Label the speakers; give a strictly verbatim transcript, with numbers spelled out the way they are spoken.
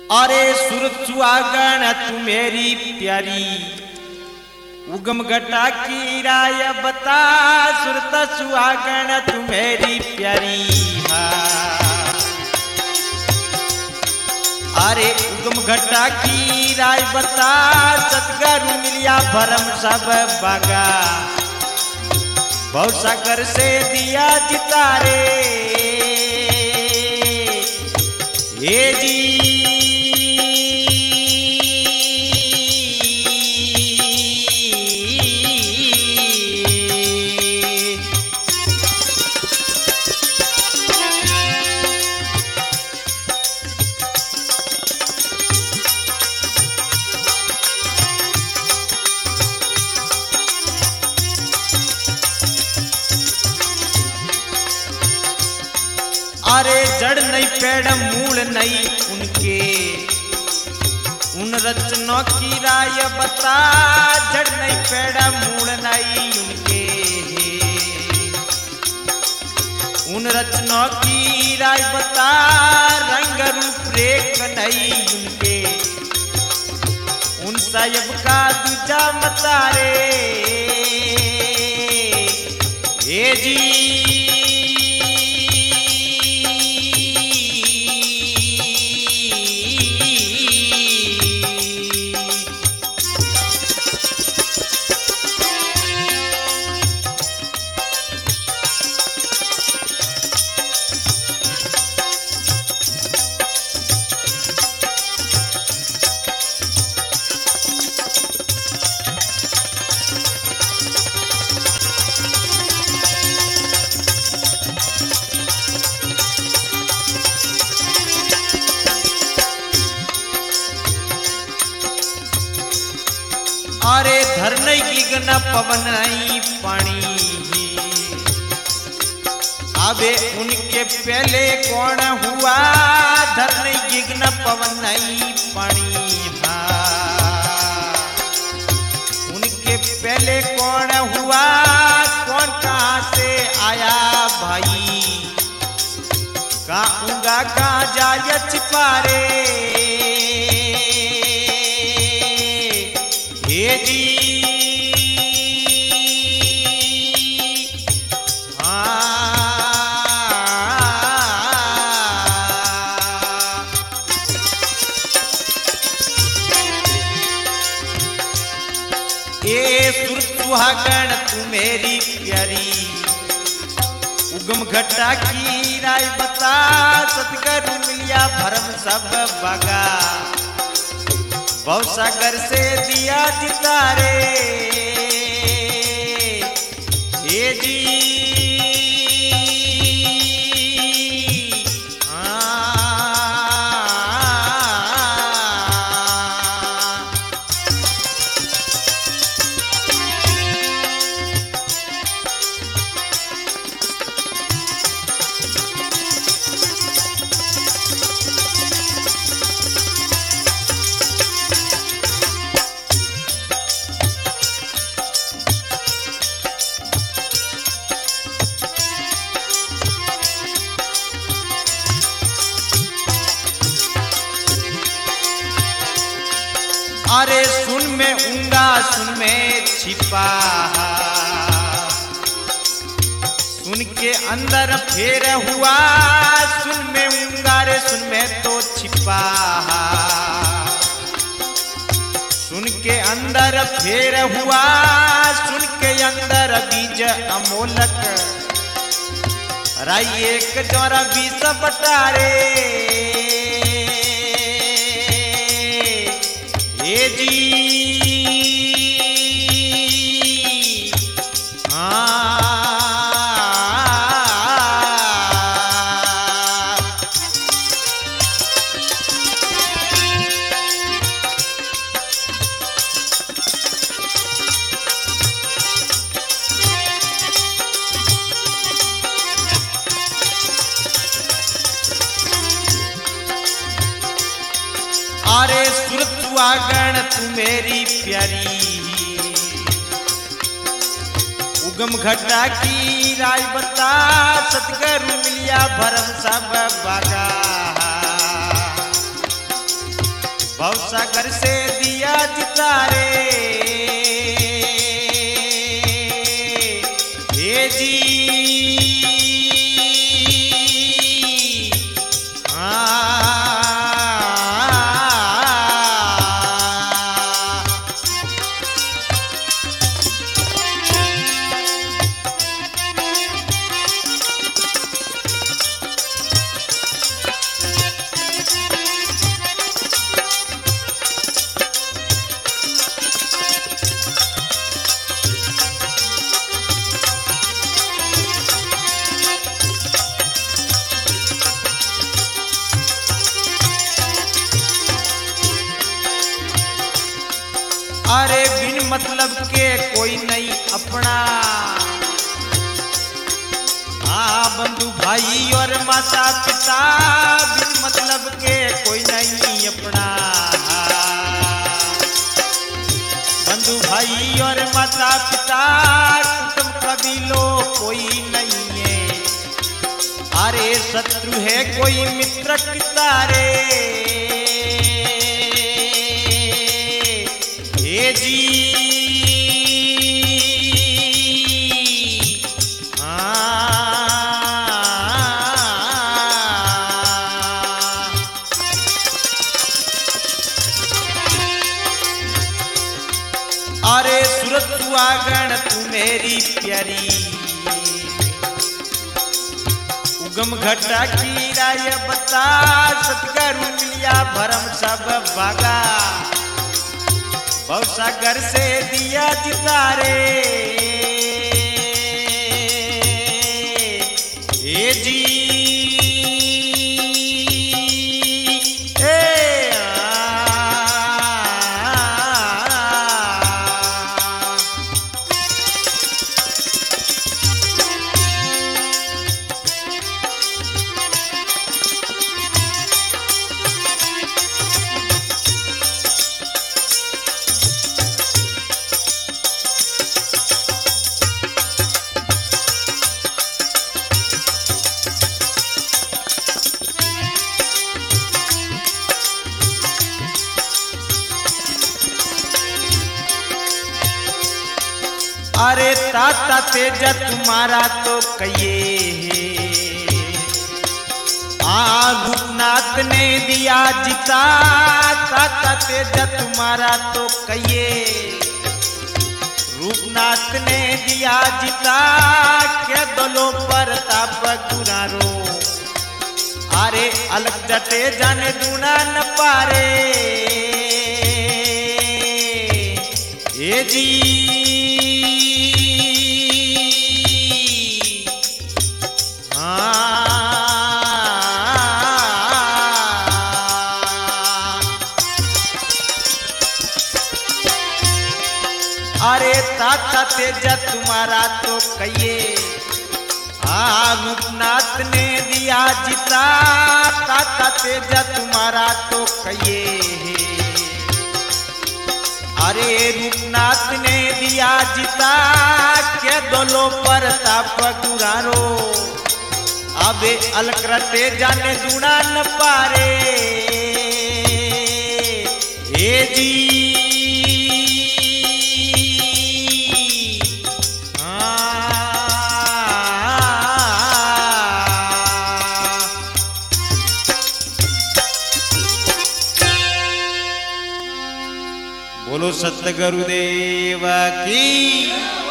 Speaker 1: अरे सुरत सुहागण तू मेरी प्यारी, उगम घटा की राय बता। सुरत सुहागण तू मेरी प्यारी, अरे उगम घटा की राय बता। सतगुरु मिलिया भरम सब बागा, बहुत सागर से दिया जितारे। ये जी अरे जड़ नहीं पेड़ मूल नहीं उनके, उन रचनों की राय बता। जड़ नहीं पेड़ मूल नहीं उनके, उन रचनों की राय बता। रंग रूप रेख नहीं उनके, उन साहिब का दूजा मतारे। ये जी अरे धर नहीं गिगना पवन नहीं पानी, अबे उनके पहले कौन हुआ। धर नहीं गिगना पवन नहीं पानी, उनके पहले कौन हुआ। कौन कहाँ से आया भाई, कहाँ उंगा कहाँ जाया छिपारे। ये जी ये सुरत सुहागण तू मेरी प्यारी, उगम घटा की राय बता। सतगुरु मिलिया भरम सब बागा, बहुत सागर से दिया जितारे। ये जी अरे सुन में ऊंगा सुन में छिपा, सुन के अंदर फेर हुआ। सुन में ऊंगा रे सुन में तो छिपा, सुन के अंदर फेर हुआ। सुन के अंदर बीज अमोलक, राई एक जोरा बीस बटारे। ये जी अरे सुरत सुहागण तू मेरी प्यारी, उगम घटा की राय बता। सतगुरु मिलिया भरम सब बागा, भवसागर से दिया जितारे हे जी अरे बिन मतलब के कोई नहीं अपना हाँ बंधु भाई और माता पिता बिन मतलब के कोई नहीं अपना बंधु भाई और माता पिता कुटुंब कबीलों कोई नहीं है अरे शत्रु है कोई मित्र कितारे हे जी अरे सूरत सुहागण तू मेरी प्यारी उगम घटा की राय बता सतगुरु मिलिया भरम सब भागा भवसागर से दिया जितारे हे जी ए अरे ताता तेजा तुम्हारा तो कहिए आ रूपनाथ ने दिया जिता ताता तेजा तुम्हारा तो कहिए रूपनाथ ने दिया जिता क्या दलो पर ताप गुरारो अरे अलग जटे जाने दूना न पारे हे जी अरे ताता तेजा तुम्हारा तो कहिए हाँ रूपनाथ ने दिया जिता ताता तेजा तुम्हारा तो कहिए अरे रूपनाथ ने दिया जिता के दोलो पर ताप गुरारो अबे अलक्रते जाने दूना न पारे हे जी बोलो सतगुरुदेव की।